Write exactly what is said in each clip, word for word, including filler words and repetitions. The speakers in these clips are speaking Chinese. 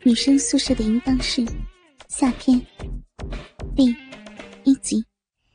女生宿舍的淫荡室下篇第一集。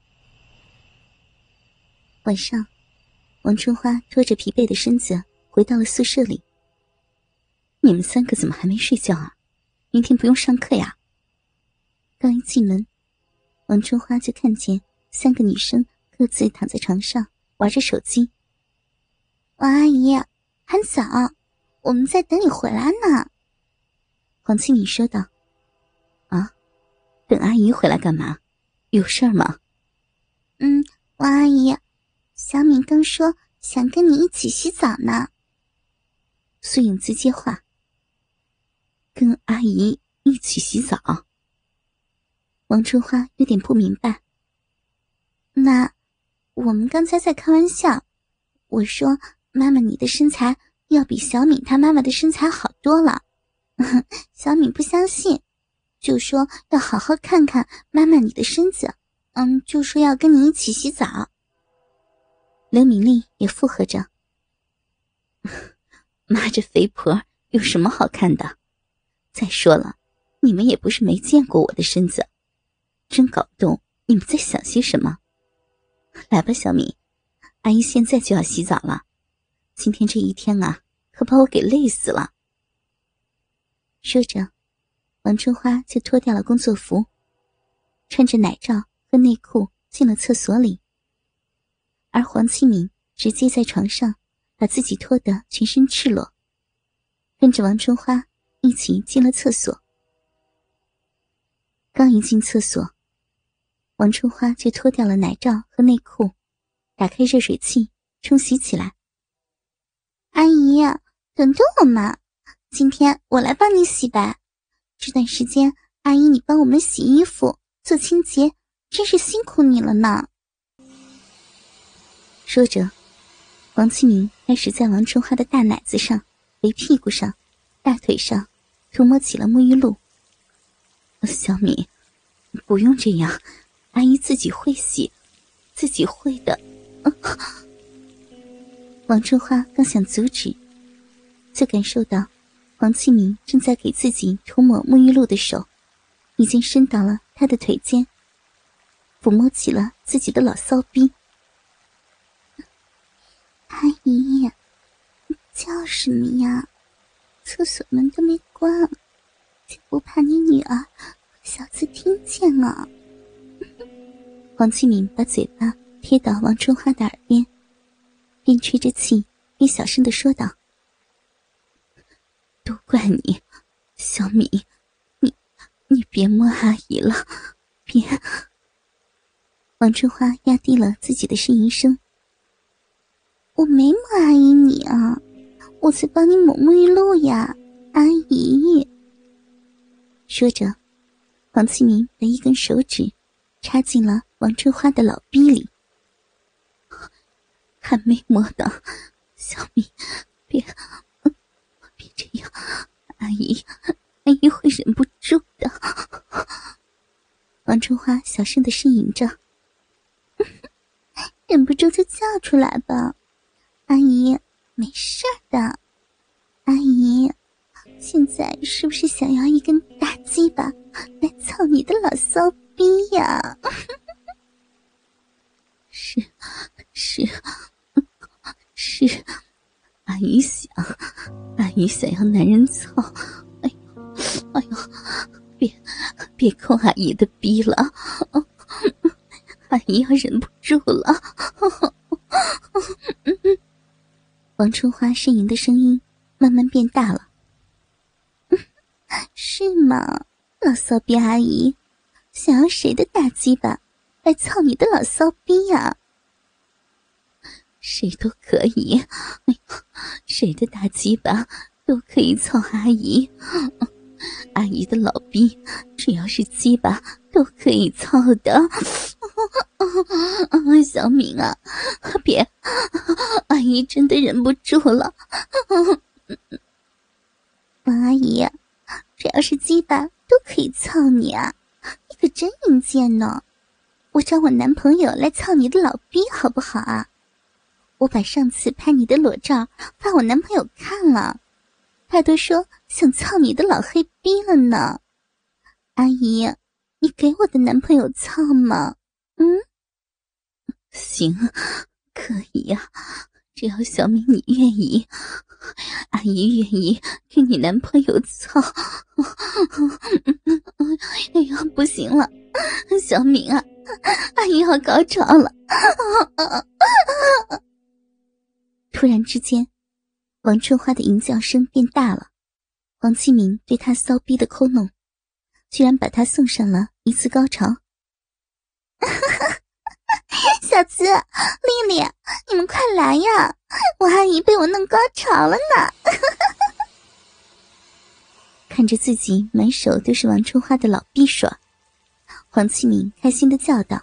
晚上，王春花拖着疲惫的身子回到了宿舍里。你们三个怎么还没睡觉啊？明天不用上课呀？刚一进门，王春花就看见三个女生各自躺在床上玩着手机。王阿姨，很早，我们在等你回来呢。黄庆敏说道。啊，等阿姨回来干嘛？有事儿吗？嗯，王阿姨，小敏刚说想跟你一起洗澡呢。苏影子接话。跟阿姨一起洗澡？王春花有点不明白。那我们刚才在开玩笑，我说妈妈你的身材要比小敏她妈妈的身材好多了。小敏不相信，就说要好好看看妈妈你的身子，嗯，就说要跟你一起洗澡。刘敏丽也附和着。妈这肥婆有什么好看的？再说了，你们也不是没见过我的身子，真搞不懂你们在想些什么。来吧，小敏，阿姨现在就要洗澡了，今天这一天啊，可把我给累死了。说着，王春花就脱掉了工作服，穿着奶罩和内裤进了厕所里。而黄庆敏直接在床上把自己脱得全身赤裸，跟着王春花一起进了厕所。刚一进厕所，王春花就脱掉了奶罩和内裤，打开热水器冲洗起来。阿姨，等等我嘛，今天我来帮你洗吧。这段时间阿姨你帮我们洗衣服做清洁，真是辛苦你了呢。说着，王庆明开始在王春花的大奶子上、肥屁股上、大腿上涂抹起了沐浴露。小敏，不用这样，阿姨自己会洗，自己会的。王春花刚想阻止，就感受到黄庆明正在给自己涂抹沐浴露的手已经伸到了他的腿间，抚摸起了自己的老骚逼。阿姨，叫什么呀？厕所门都没关，就不怕你女儿小子听见啊？黄庆敏把嘴巴贴到王春花的耳边，边吹着气边小声地说道。都怪你，小敏，你你别摸阿姨了，别。王春花压低了自己的呻吟声。我没摸阿姨你啊，我在帮你抹沐浴露呀，阿姨。说着，黄启明的一根手指插进了王春花的老逼里。还没摸到，小敏，别别这样，阿姨阿姨会忍不住的。王春花小声的呻吟着。忍不住就叫出来吧，阿姨没事的。阿姨现在是不是想要一根大鸡巴来操你的老骚逼呀？是是是，阿姨想阿姨想要男人操。哎呦哎呦，别别抠阿姨的逼了，阿姨要忍不住了。王春花呻吟的声音慢慢变大了。是吗，老骚逼阿姨，想要谁的大鸡巴来操你的老骚逼呀？谁都可以，哎呦，谁的大鸡巴都可以操阿姨。阿姨的老逼只要是鸡巴都可以操的。小敏啊，别，阿姨真的忍不住了。王阿姨，只要是鸡巴都可以操你啊，你可真淫贱呢。我找我男朋友来操你的老逼好不好啊？我把上次拍你的裸照发我男朋友看了，他都说想操你的老黑逼了呢。阿姨，你给我的男朋友操吗？嗯，行，可以呀、啊，只要小敏你愿意，阿姨愿意给你男朋友操。哎呀，不行了，小敏啊，阿姨要高潮了。突然之间，王春花的淫叫声变大了，王继明对她骚逼的抠弄，居然把她送上了一次高潮。小子，丽丽，你们快来呀，我阿姨被我弄高潮了呢。看着自己满手都是王春花的老逼爽，黄启明开心地叫道。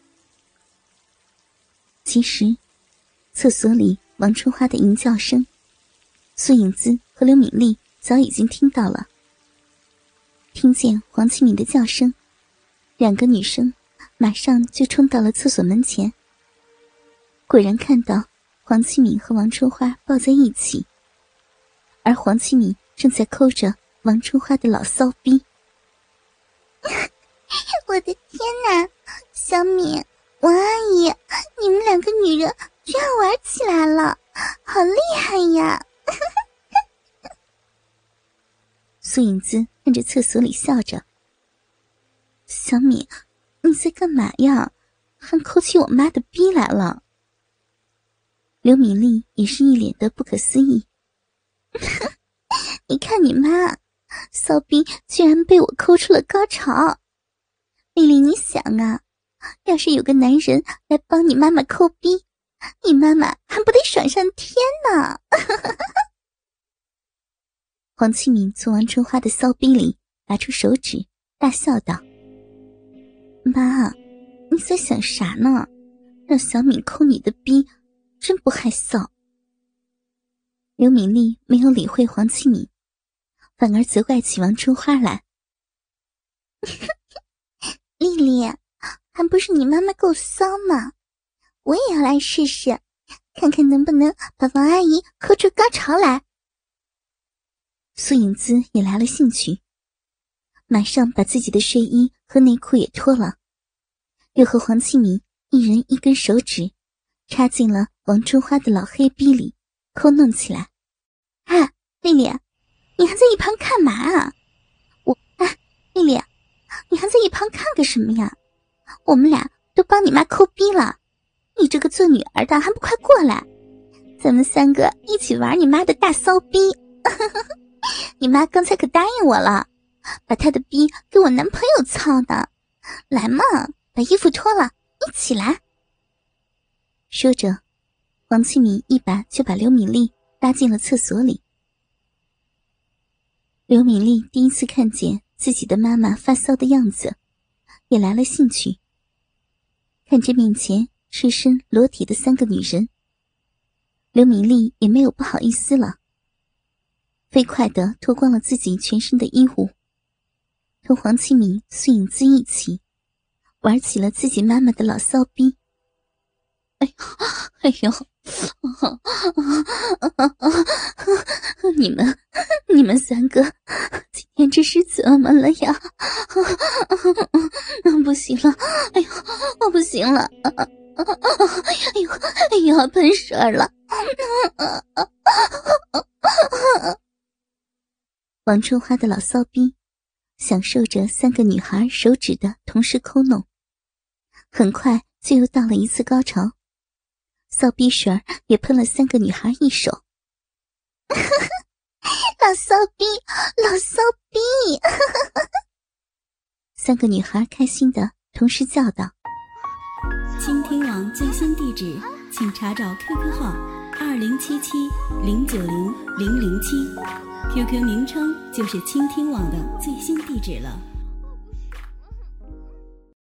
其实厕所里王春花的淫叫声，苏影姿和刘敏丽早已经听到了。听见黄启明的叫声，两个女生马上就冲到了厕所门前，果然看到黄启明和王春花抱在一起，而黄启明正在抠着王春花的老骚逼。我的天哪，小敏，王阿姨，你们两个女人居然玩起来了，好厉害呀。苏影姿看着厕所里笑着。小敏，你在干嘛呀？还抠起我妈的逼来了。刘敏丽也是一脸的不可思议。你看你妈，骚逼居然被我抠出了高潮。丽丽，你想啊，要是有个男人来帮你妈妈抠逼，你妈妈还不得爽上天呢。黄启明从王春花的骚逼里拔出手指，大笑道：妈，你在想啥呢？让小敏抠你的逼，真不害臊。刘敏丽没有理会黄启明，反而责怪起王春花来。丽丽，还不是你妈妈够骚吗？我也要来试试，看看能不能把王阿姨抠出高潮来。苏影姿也来了兴趣，马上把自己的睡衣和内裤也脱了，又和黄启明一人一根手指插进了王春花的老黑逼里，抠弄起来。哎，丽丽，你还在一旁看嘛啊？我，哎，丽丽，你还在一旁看个什么呀？我们俩都帮你妈抠逼了，你这个做女儿的还不快过来，咱们三个一起玩你妈的大骚逼。你妈刚才可答应我了，把她的逼给我男朋友操的。来嘛，把衣服脱了，一起来。说着，王启明一把就把刘敏丽拉进了厕所里。刘敏丽第一次看见自己的妈妈发骚的样子，也来了兴趣。看着面前赤身裸体的三个女人，刘敏丽也没有不好意思了，飞快地脱光了自己全身的衣物，同黄启明、苏影姿一起玩起了自己妈妈的老骚逼。哎呦，哎呦，你们，你们三个今天这是怎么了呀？不行了，哎呦，我不行了，哎呦，哎呦，要喷水了。王春花的老骚逼享受着三个女孩手指的同时抠弄，很快就又到了一次高潮，骚逼水儿也喷了三个女孩一手。老骚逼，老骚逼。三个女孩开心的同时叫道。 倾听网最新地址，请查找 Q Q 号二零七七零九零零零七， Q Q 名称就是倾听网的最新地址了。